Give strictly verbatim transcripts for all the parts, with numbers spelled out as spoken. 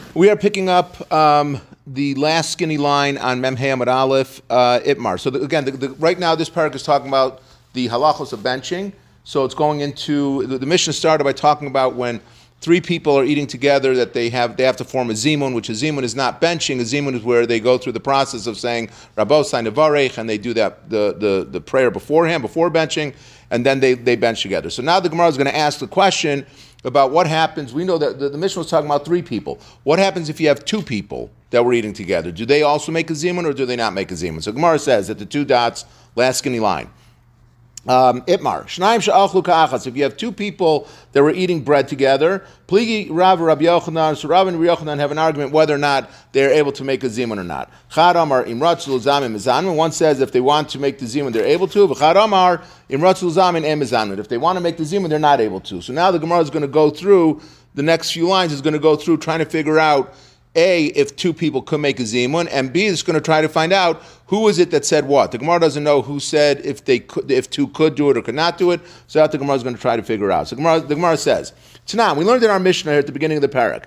We are picking up um, the last skinny line on Mem Hamad Aleph, uh, Itmar. So the, again, the, the, right now this paragraph is talking about the halachos of benching. So it's going into, the, the Mishnah started by talking about when three people are eating together that they have they have to form a zimun, which a zimun is not benching. A zimun is where they go through the process of saying Rabosai Nevarech, and they do that the, the, the prayer beforehand, before benching, and then they, they bench together. So now the Gemara is going to ask the question about what happens. We know that the, the Mishnah was talking about three people. What happens if you have two people that were eating together? Do they also make a zimun or do they not make a zimun? So Gemara says that the two dots, last skinny line. Um, Itmar, Shnaim she'achlu ka'achas. If you have two people that were eating bread together, Pligi Rav Rabbi Yochanan, so Rav and Rabbi Yochanan have an argument whether or not they're able to make a zimun or not. Chad Amar imratzul zamin mizanmin. One says if they want to make the zimun, they're able to. V'chad Amar imratzul zamin em mizanmin. If they want to make the zimun, they're not able to. So now the Gemara is going to go through the next few lines. Is going to go through trying to figure out A, if two people could make a zimun, and B, is going to try to find out who is it that said what. The Gemara doesn't know who said if they could, if two could do it or could not do it, so that the Gemara is going to try to figure out. So the Gemara, the Gemara says, Tanam, we learned in our Mishnah here at the beginning of the parak,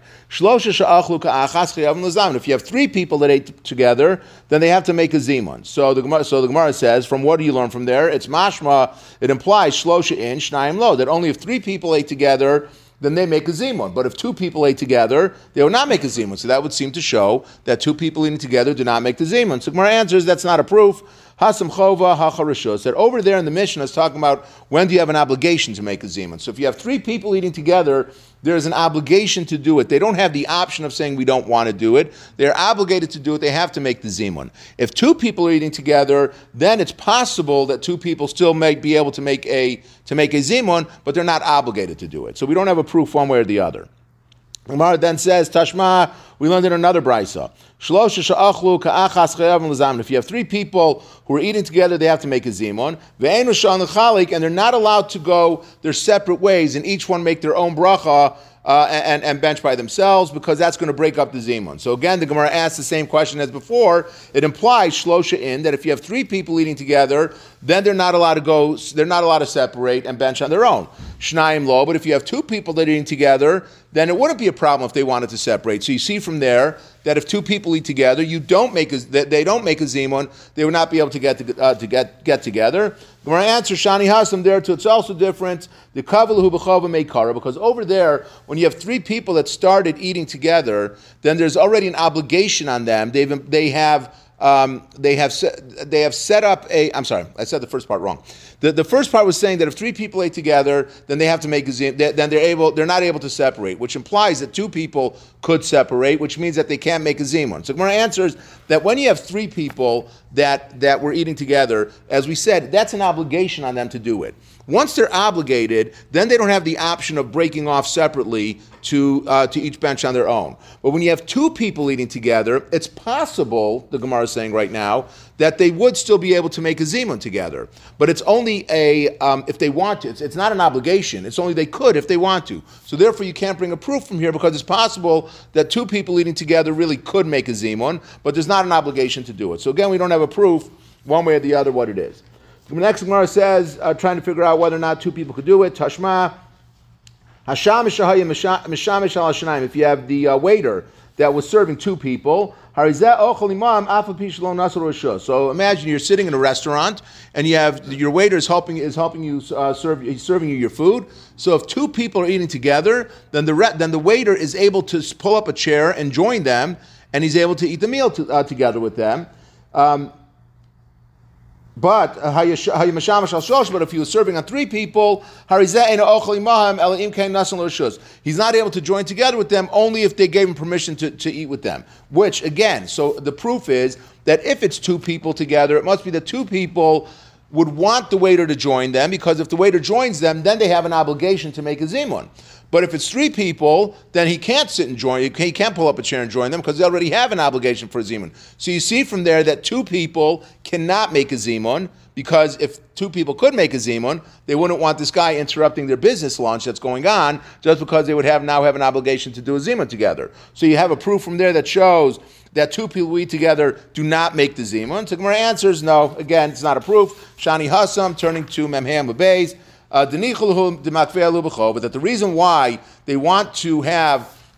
if you have three people that ate together, then they have to make a zimun. So the Gemara, so the Gemara says, from what do you learn from there? It's mashma, it implies shlosha in, shnayim lo, that only if three people ate together, then they make a zimun. But if two people ate together, they will not make a zimun. So that would seem to show that two people eating together do not make the zimun. So Gemara answers that's not a proof. Hasam chova hacharishus. That over there in the Mishnah is talking about when do you have an obligation to make a zimun. So if you have three people eating together, there's an obligation to do it. They don't have the option of saying we don't want to do it. They're obligated to do it. They have to make the zimun. If two people are eating together, then it's possible that two people still may be able to make a to make a zimun, but they're not obligated to do it. So we don't have a proof one way or the other. Gemara then says, Tashma, we learned in another brisa. If you have three people who are eating together, they have to make a zimun. And they're not allowed to go their separate ways and each one make their own bracha uh, and, and bench by themselves, because that's going to break up the zimun. So again, the Gemara asks the same question as before. It implies shlosha in, that if you have three people eating together, then they're not allowed to go, they're not allowed to separate and bench on their own. Shnayim lo, but if you have two people that are eating together, then it wouldn't be a problem if they wanted to separate. So you see from there that if two people eat together, you don't make a, they don't make a zimun, they would not be able to get to, uh, to get get together. When I answer Shani Hasam there too, it's also different. The kavalahu b'chava meikara, because over there, when you have three people that started eating together, then there's already an obligation on them. They've they have. Um, they have set, they have set up a. I'm sorry, I said the first part wrong. The the first part was saying that if three people ate together, then they have to make a zim. Then they're able. They're not able to separate, which implies that two people could separate, which means that they can't make a zimun. So Gemara answers that when you have three people that that were eating together, as we said, that's an obligation on them to do it. Once they're obligated, then they don't have the option of breaking off separately to uh, to each bench on their own. But when you have two people eating together, it's possible, the Gemara is saying right now, that they would still be able to make a zimun together. But it's only a, um, if they want to. It's, it's not an obligation. It's only they could if they want to. So therefore you can't bring a proof from here, because it's possible that two people eating together really could make a zimun, but there's not an obligation to do it. So again, we don't have a proof one way or the other what it is. The next Gemara says, uh, trying to figure out whether or not two people could do it. Tashma, Hasham Shahaya Mishamish al Shanaim. If you have the uh, waiter that was serving two people, so imagine you're sitting in a restaurant and you have your waiter is helping is helping you uh, serve. He's serving you your food. So if two people are eating together, then the re- then the waiter is able to pull up a chair and join them, and he's able to eat the meal to, uh, together with them. Um, But but if he was serving on three people, he's not able to join together with them only if they gave him permission to, to eat with them. Which, again, so the proof is that if it's two people together, it must be that two people would want the waiter to join them, because if the waiter joins them, then they have an obligation to make a zimun. But if it's three people, then he can't sit and join, he can't pull up a chair and join them, because they already have an obligation for a zimun. So you see from there that two people cannot make a zimun, because if two people could make a zimun, they wouldn't want this guy interrupting their business lunch that's going on, just because they would have now have an obligation to do a zimun together. So you have a proof from there that shows that two people who eat together do not make the zimun. So Gemara answers, no, again, it's not a proof. Shani Hassam, turning to Memham Abayz, Uh, but that the reason why they want to have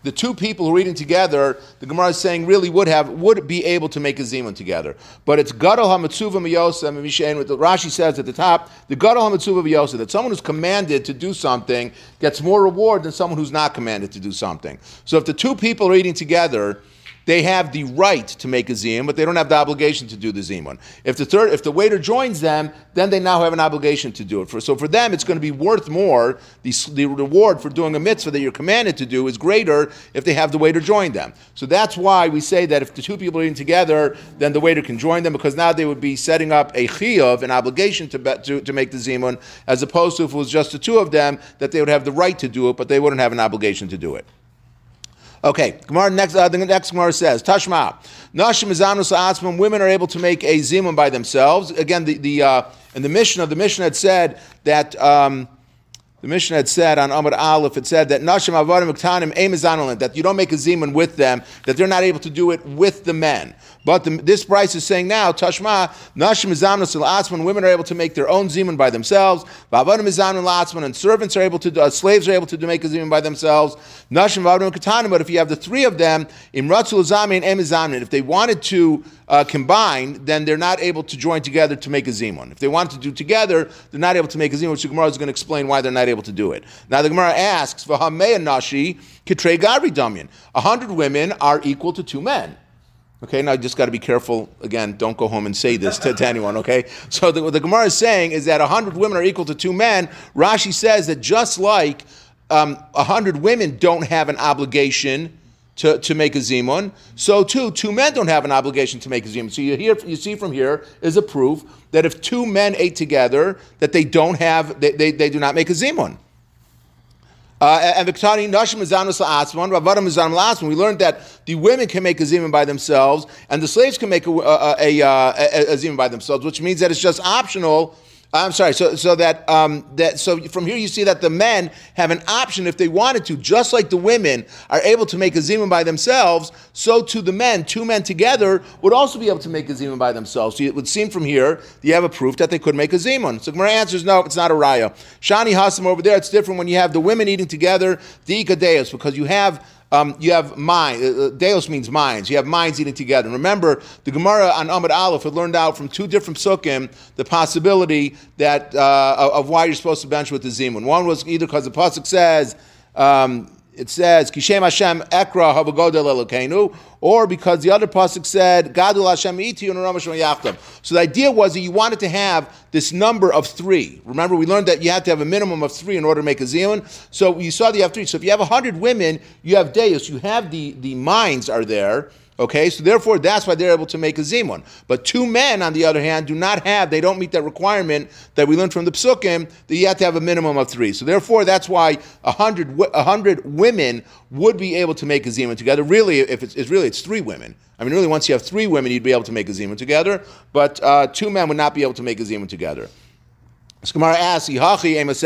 the two people who are eating together, the Gemara is saying really would have would be able to make a zimun together. But it's gadol hametzuva miyosa mishain. What Rashi says at the top, the gadol hametzuva miyosa, that someone who's commanded to do something gets more reward than someone who's not commanded to do something. So if the two people are eating together, they have the right to make a zimun, but they don't have the obligation to do the zimun. If the third, if the waiter joins them, then they now have an obligation to do it. For, so for them, it's going to be worth more. The, the reward for doing a mitzvah that you're commanded to do is greater if they have the waiter join them. So that's why we say that if the two people are eating together, then the waiter can join them, because now they would be setting up a chiyuv, an obligation to, to, to make the zimun, as opposed to if it was just the two of them, that they would have the right to do it, but they wouldn't have an obligation to do it. Okay, Gemara next. Uh, the next Gemara says, Tashma, Nashim Mizanus Atzmim. Women are able to make a zimun by themselves. Again, the the uh, in the Mishnah, the Mishnah had said that um, the Mishnah had said on Amud Aleph, it said that Nashim Avadim Ktanim Ein Mizanolin, that you don't make a zimun with them, that they're not able to do it with the men. But the, this price is saying now, Tashma, Nashim Mizanus Atzmim. Women are able to make their own zimun by themselves. Vavadim Mizanul Atzmim, and servants are able to, uh, slaves are able to do, make a zimun by themselves. Nashim Avadim Ktanim. But if you have the three of them, Imratzul Zamin and Emizamin, if they wanted to uh, combine, then they're not able to join together to make a zimun. If they want to do together, they're not able to make a zimun, which the Gemara is going to explain why they're not able to do it. Now the Gemara asks, V'hamei nashi kitrei gari damyan. A hundred women are equal to two men. Okay, now you just got to be careful. Again, don't go home and say this to, to anyone, okay? So the, what the Gemara is saying is that a hundred women are equal to two men. Rashi says that just like um, a hundred women don't have an obligation to, to make a zimun, so too, two men don't have an obligation to make a zimun. So you hear, you see from here is a proof that if two men ate together, that they don't have, they, they, they do not make a zimun. Uh, and Viktani Nashim Mizanus La'atzman, Ravadim Mizanus La'atzman. We learned that the women can make a zimun by themselves, and the slaves can make a, a, a, a, a zimun by themselves, which means that it's just optional. I'm sorry. So, so that um, that so from here you see that the men have an option if they wanted to, just like the women are able to make a zimun by themselves. So to the men, two men together would also be able to make a zimun by themselves. So it would seem from here that you have a proof that they could make a zimun. So Gemara answers no, it's not a raya. Shani Hasim over there, it's different when you have the women eating together, the ikadeus, because you have. Um, you have mind. Uh, Deos means minds. You have minds eating together. And remember, the Gemara on Amud Aleph had learned out from two different psukim the possibility that uh, of why you're supposed to bench with the zimun. One was either because the pasuk says um, it says Kishem Hashem Ekra Havagodel Elokeinu, or because the other pasuk said Gadol Hashem Iti Unaramashim Yachtav. So the idea was that you wanted to have this number of three. Remember, we learned that you had to have a minimum of three in order to make a zimun. So you saw that you have three. So if you have a hundred women, you have deus. You have the the minds are there. Okay, so therefore that's why they're able to make a zimun. But two men, on the other hand, do not have, they don't meet that requirement that we learned from the psukim, that you have to have a minimum of three. So therefore that's why a hundred, a hundred women would be able to make a zimun together. Really, if it's, it's really, it's three women. I mean, really, once you have three women, you'd be able to make a zimun together, but uh, two men would not be able to make a zimun together. Gemara asks, that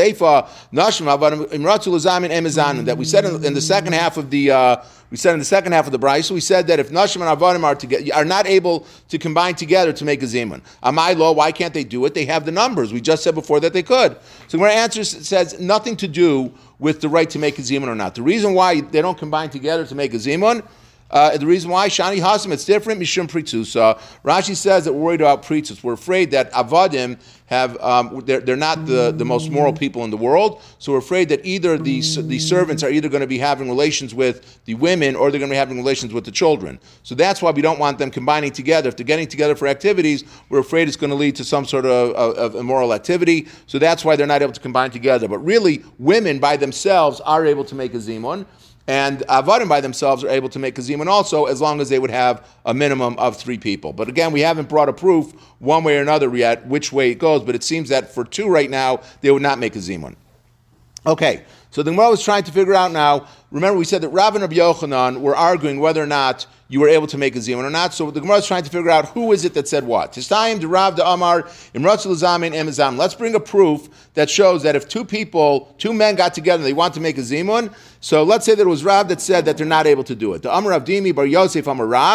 we said in, in the second half of the uh, we said in the second half of the brayso, so we said that if Nashim and Avadim are together, are not able to combine together to make a zimun. Amai lo, why can't they do it? They have the numbers. We just said before that they could. So Gemara answers says nothing to do with the right to make a zimun or not. The reason why they don't combine together to make a zimun. Uh, the reason why, Shani Hasim, it's different, Mishum Pritzusa. Rashi says that we're worried about Pritzus. We're afraid that Avadim have, um, they're, they're not the, the most moral people in the world, so we're afraid that either the, the servants are either going to be having relations with the women or they're going to be having relations with the children. So that's why we don't want them combining together. If they're getting together for activities, we're afraid it's going to lead to some sort of, of, of immoral activity, so that's why they're not able to combine together. But really, women by themselves are able to make a zimun, and Avadim by themselves are able to make a zimun also, as long as they would have a minimum of three people. But again, we haven't brought a proof one way or another yet which way it goes, but it seems that for two right now, they would not make a zimun. Okay, so the Gemara was trying to figure out now, remember we said that Rav and Rabbi Yochanan were arguing whether or not you were able to make a zimun or not, so the Gemara is trying to figure out who is it that said what. Tistayim de Rav de Amar, Imratzul Zamin Emizam. Let's bring a proof that shows that if two people, two men got together and they want to make a zimun, so let's say that it was Rav that said that they're not able to do it. The Amar Rav Dimi Bar Yosef Amar Rav,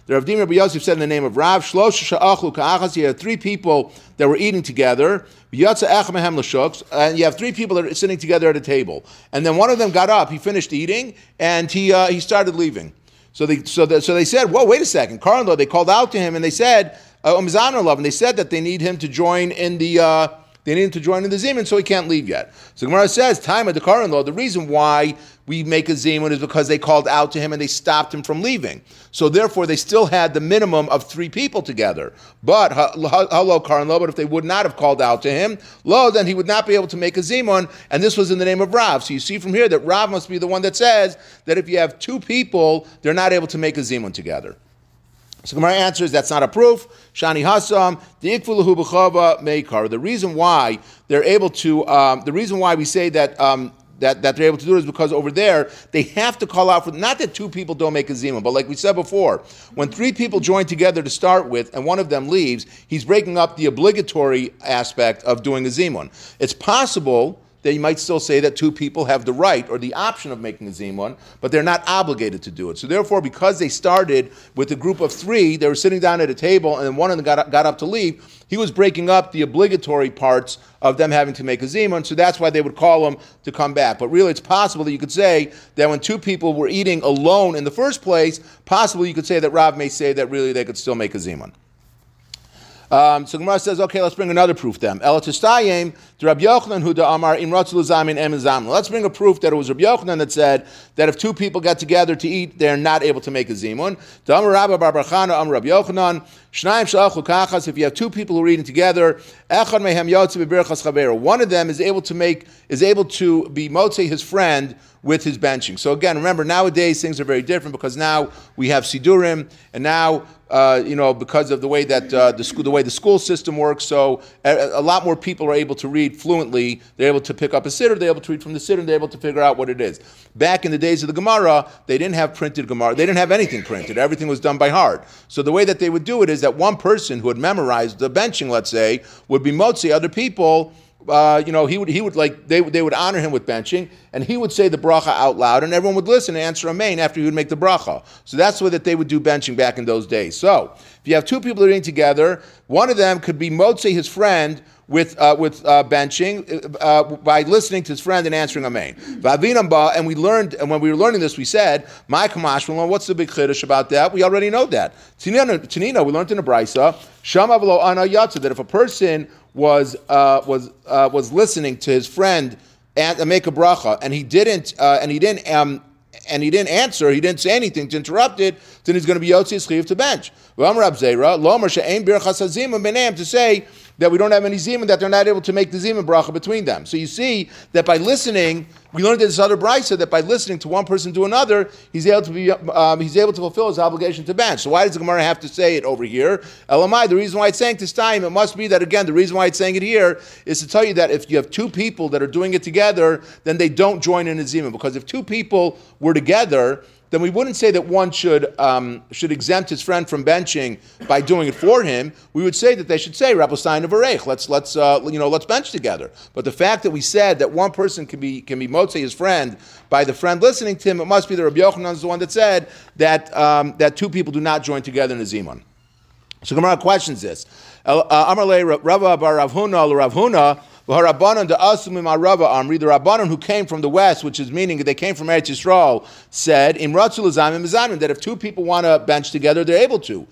The Rav Dimi Rabbi Yosef said in the name of Rav, Shlosh Sha'achlu Ka'achas, you have three people that were eating together, Yatsa Ech Mehem L'Shuks, and you have three people that are sitting together at a table. And then one of them got up, he finished eating, and he uh, he started leaving. So they so the, so they said, whoa, wait a second. Karlo, they called out to him and they said, uh, and they said that they need him to join in the uh, they need him to join in the Zimun, so he can't leave yet. So Gemara says, time of the Karlo, the reason why we make a Zimun is because they called out to him and they stopped him from leaving. So therefore they still had the minimum of three people together. But hello Karlo, but if they would not have called out to him, lo, then he would not be able to make a Zimun, and this was in the name of Rav. So you see from here that Rav must be the one that says that if you have two people, they're not able to make a Zimun together. So Gemara answers, that's not a proof. Shani Hasam, the Ikfulahu B'chava Meikar. The reason why they're able to, um, the reason why we say that um, that that they're able to do it is because over there they have to call out for, not that two people don't make a zimun, but like we said before, when three people join together to start with and one of them leaves, he's breaking up the obligatory aspect of doing a zimun. It's possible that you might still say that two people have the right or the option of making a zimun, but they're not obligated to do it. So therefore, because they started with a group of three, they were sitting down at a table, and then one of them got up, got up to leave, he was breaking up the obligatory parts of them having to make a zimun, so that's why they would call him to come back. But really, it's possible that you could say that when two people were eating alone in the first place, possibly you could say that Rav may say that really they could still make a zimun. Um, so Gemara says, okay, let's bring another proof then. Let's bring a proof that it was Rabbi Yochanan that said that if two people get together to eat, they're not able to make a zimun. If you have two people who are eating together, one of them is able to make is able to be motzei his friend with his benching. So again, remember, nowadays things are very different because now we have sidurim, and now uh, you know because of the way that uh, the school, the way the school system works, so a, a lot more people are able to read fluently. They're able to pick up a siddur, they're able to read from the siddur, and they're able to figure out what it is. Back in the days of the Gemara, they didn't have printed Gemara. They didn't have anything printed. Everything was done by heart. So the way that they would do it is that one person who had memorized the benching, let's say, would be motzei other people. Uh, you know, he would he would like they they would honor him with benching, and he would say the bracha out loud, and everyone would listen and answer amen after he would make the bracha. So that's the way that they would do benching back in those days. So if you have two people eating together, one of them could be motzei his friend with uh, with uh, benching uh, by listening to his friend and answering amen. And we learned, and when we were learning this, we said, "My kamash, what's the big chiddush about that? We already know that." Tanina, we learned in the Brisa, Shama v'lo ana yatsa, that if a person was uh, was uh, was listening to his friend and uh, make a bracha, and he didn't uh, and he didn't um, and he didn't answer, he didn't say anything to interrupt it, then he's going to be yotzi schiyuv to bench. To say that we don't have any zimun, that they're not able to make the zimun bracha between them. So you see that by listening, we learned in this other brisa that by listening to one person to another, he's able to be um, he's able to fulfill his obligation to bench. So why does the Gemara have to say it over here? Elamai, the reason why it's saying this time, it must be that again, the reason why it's saying it here is to tell you that if you have two people that are doing it together, then they don't join in a zimun. Because if two people were together, then we wouldn't say that one should um, should exempt his friend from benching by doing it for him. We would say that they should say Rabbi Stein of Areich. Let's let's uh, you know let's bench together. But the fact that we said that one person can be can be motzei his friend by the friend listening to him, it must be that Rabbi Yochanan is the one that said that um, that two people do not join together in a zimun. So Gemara questions this. Amar le Rava bar Rav Huna Rav Huna. The Rabbanon who came from the west, which is meaning they came from Eretz Yisrael, said in that if two people want to bench together, they're able to.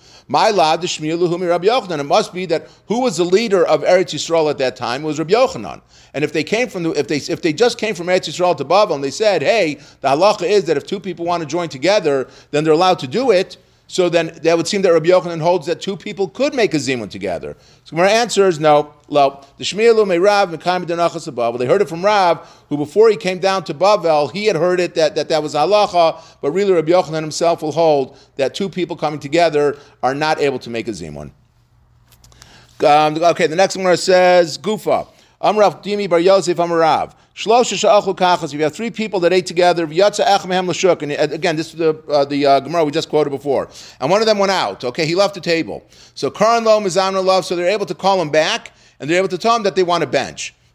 It must be that who was the leader of Eretz Yisrael at that time was Rabbi Yochanan. And if they came from the, if they if they just came from Eretz Yisrael to Bavel and they said, hey, the halacha is that if two people want to join together, then they're allowed to do it. So then that would seem that Rabbi Yochanan holds that two people could make a zimun together. So our answer is no. Lo. The Shmielu may Rav Mekayim Denachas Bavel. They heard it from Rav, who before he came down to Bavel, he had heard it that that, that was halacha, but really Rabbi Yochanan himself will hold that two people coming together are not able to make a zimun. Um, okay, the next one says Gufa. Amrav Dimi Bar Yosef Amarav. Shlosha sha'achlu kachas. If you have three people that ate together, v'yatza ech mehem l'shuk. And again, this is the uh, the uh, Gemara we just quoted before. And one of them went out. Okay, he left the table. So karan lo mizamna love. So they're able to call him back, and they're able to tell him that they want to bench.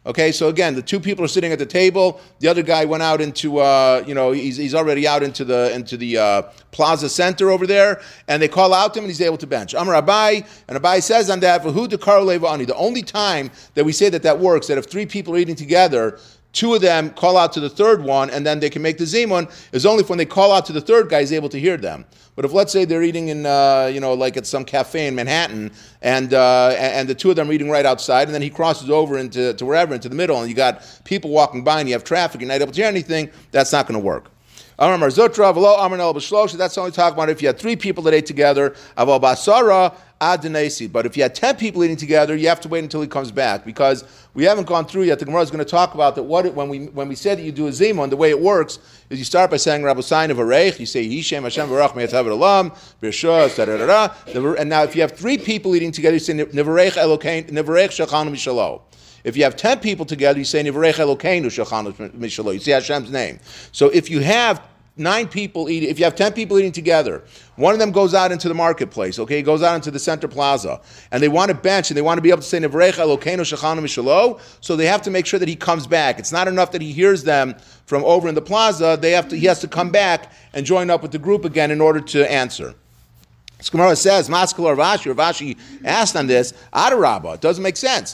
Okay, so again, the two people are sitting at the table. The other guy went out into, uh, you know, he's, he's already out into the into the uh, plaza center over there, and they call out to him, and he's able to bench. Amar Abai, and Abai says on that, "V'hu dekar leva ani." The only time that we say that that works, that if three people are eating together, two of them call out to the third one, and then they can make the zimun, is only if when they call out to the third guy, he's able to hear them. But if, let's say, they're eating in, uh, you know, like at some cafe in Manhattan, and uh, and the two of them are eating right outside, and then he crosses over into to wherever, into the middle, and you got people walking by, and you have traffic, you're not able to hear anything, that's not going to work. Amar Mar Zutra, v'lo amar nel b'shlosh. That's only talking about if you had three people that ate together. Aval basara ad denesi. But if you had ten people eating together, you have to wait until he comes back, because we haven't gone through yet. The Gemara is going to talk about that. What it, when we when we say that you do a zimun, the way it works is you start by saying Rabbi Sain of Areich. You say Hishem Hashem Barach Me'atav Elam B'Shus da da da da. And now if you have three people eating together, you say Nevarech Elokein Nevarech Shachanu Mishalo. If you have ten people together, you say Nivarech Elokeinu Shachanu Mishalo. You say Hashem's name. So if you have nine people eating, if you have ten people eating together, one of them goes out into the marketplace, okay, he goes out into the center plaza, and they want to bench, and they want to be able to say Nivarech Elokeinu Shachanu Mishalo, so they have to make sure that he comes back. It's not enough that he hears them from over in the plaza, they have to, he has to come back and join up with the group again in order to answer. So Gemara says, Maskal or Rashi, or Rashi asked on this, Adarabba, it doesn't make sense.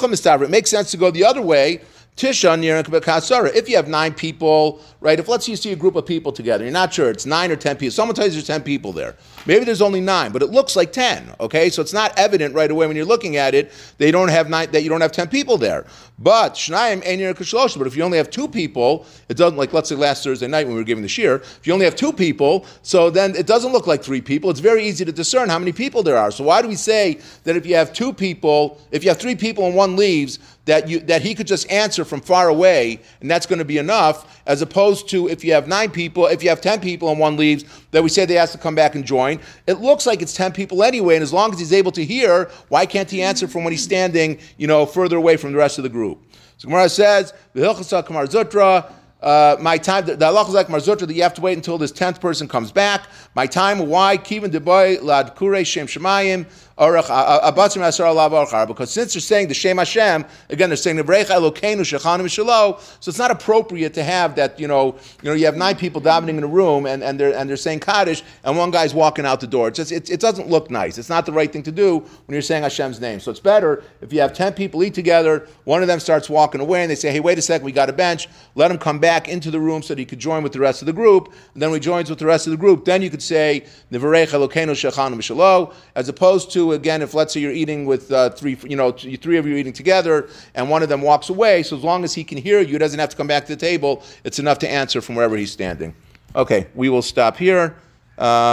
It makes sense to go the other way. Tisha near Kasara. If you have nine people, right? If let's say you see a group of people together, you're not sure it's nine or ten people. Someone tells you there's ten people there. Maybe there's only nine, but it looks like ten. Okay, so it's not evident right away when you're looking at it. They don't have nine. That you don't have ten people there. But Shnayim Einir Kashlosh. But if you only have two people, it doesn't, like let's say last Thursday night when we were giving the shir. If you only have two people, so then it doesn't look like three people. It's very easy to discern how many people there are. So why do we say that if you have two people, if you have three people and one leaves, that you that he could just answer from far away, and that's going to be enough, as opposed to if you have nine people, if you have ten people and one leaves, that we say they have to come back and join. It looks like it's ten people anyway, and as long as he's able to hear, why can't he answer from when he's standing, you know, further away from the rest of the group? So Gemara says, "V'hilchasa kamar zutra." Uh, my time, the halacha is like Mar Zutra, that you have to wait until this tenth person comes back. My time, why? Kivan deboy lad kure shem shemayim orach abatzim asar alav orachar. Because since they're saying the Shem Hashem, again they're saying Nevarech Elokeinu Shechanu Mishalo, so it's not appropriate to have that. You know, you know, you have nine people davening in a room and, and they're and they're saying Kaddish, and one guy's walking out the door. It's just, it, it doesn't look nice. It's not the right thing to do when you're saying Hashem's name. So it's better if you have ten people eat together. One of them starts walking away, and they say, "Hey, wait a second, we got a bench. Let him come back." back into the room so that he could join with the rest of the group, and then when he joins with the rest of the group, then you could say Nevarech Elokeinu Shechanu Mishalo, as opposed to, again, if let's say you're eating with uh, three, you know, three of you eating together, and one of them walks away, so as long as he can hear you, he doesn't have to come back to the table, it's enough to answer from wherever he's standing. Okay, we will stop here. Uh,